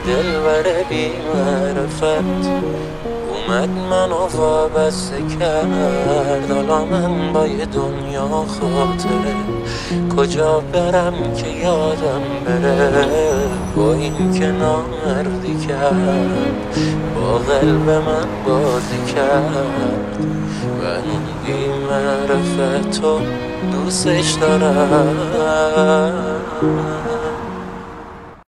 دلبر بی معرفت اومد منو وابسته کرد. حالا من با یه دنیا خاطره کجا برم که یادم بره. با این که نامردی کرد با قلب من بازی کرد. من اون بی معرفتو دوستش دارم.